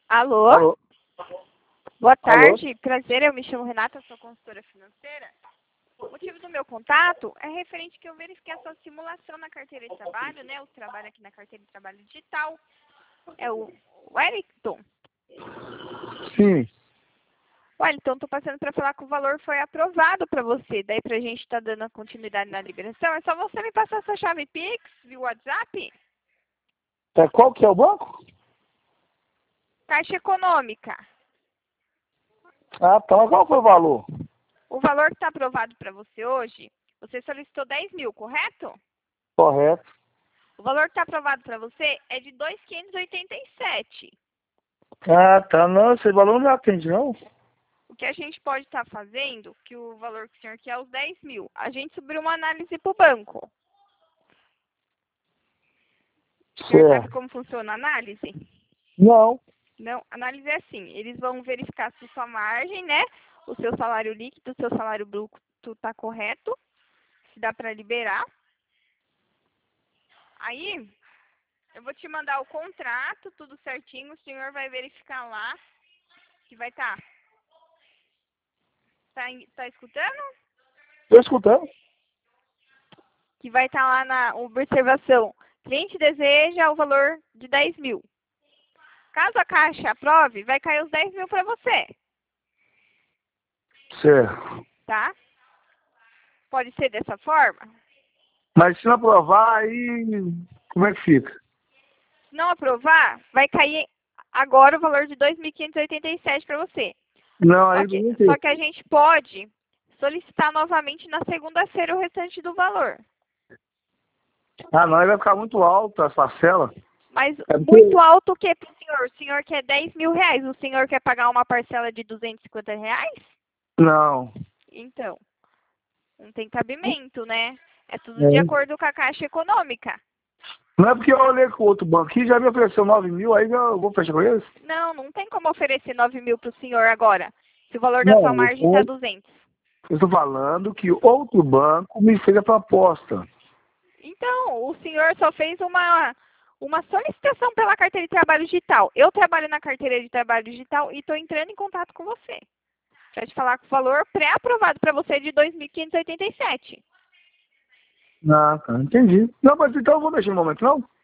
Alô? Alô? Boa Alô? tarde, prazer, eu me chamo Renata, sou consultora financeira. O motivo do meu contato é referente que eu verifiquei a sua simulação na carteira de trabalho, né? Eu trabalho aqui na carteira de trabalho digital. É o Wellington. Sim. Wellington, estou passando para falar que o valor foi aprovado para você. Daí para a gente estar dando a continuidade na liberação, é só você me passar sua chave Pix via WhatsApp? Qual que é o banco? Caixa Econômica. Ah, tá. Mas qual foi o valor? O valor que está aprovado para você hoje, você solicitou 10 mil, correto? Correto. O valor que está aprovado para você é de 2.587. Ah, tá. Não, esse valor não me atende, não. O que a gente pode estar fazendo, que o valor que o senhor quer é os 10 mil, a gente subiu uma análise para o banco. O senhor sabe Certo. como funciona a análise? Não. Não, a análise é assim, eles vão verificar se sua margem, né, o seu salário líquido, o seu salário bruto está correto, se dá para liberar. Aí, eu vou te mandar o contrato, tudo certinho, o senhor vai verificar lá, que vai estar. Tá escutando? Tô escutando. Que vai estar lá na observação. Cliente deseja o valor de 10 mil. Caso a Caixa aprove, vai cair os 10 mil para você, Certo. tá? Pode ser dessa forma? Mas se não aprovar, aí como é que fica? Se não aprovar, vai cair agora o valor de 2.587 para você. Não, Só aí que, não só tem. que a gente pode solicitar novamente na segunda-feira o restante do valor. Ah, não, aí vai ficar muito alto as parcelas. Mas É muito porque... alto o que para o senhor? O senhor quer 10 mil reais, o senhor quer pagar uma parcela de 250 reais? Não. Então, não tem cabimento, né? É tudo de É. acordo com a Caixa Econômica. Não é porque eu olhei com o outro banco aqui, já me ofereceu 9 mil, aí eu vou fechar com eles? Não, não tem como oferecer 9 mil para o senhor agora, se o valor da sua Não, margem está 200. eu estou falando que outro banco me fez a proposta. Então, o senhor só fez uma solicitação pela carteira de trabalho digital. Eu trabalho na carteira de trabalho digital e estou entrando em contato com você para te falar que o valor pré-aprovado para você é de 2.587. Ah, tá, entendi. Não, mas então eu vou mexer no momento, não?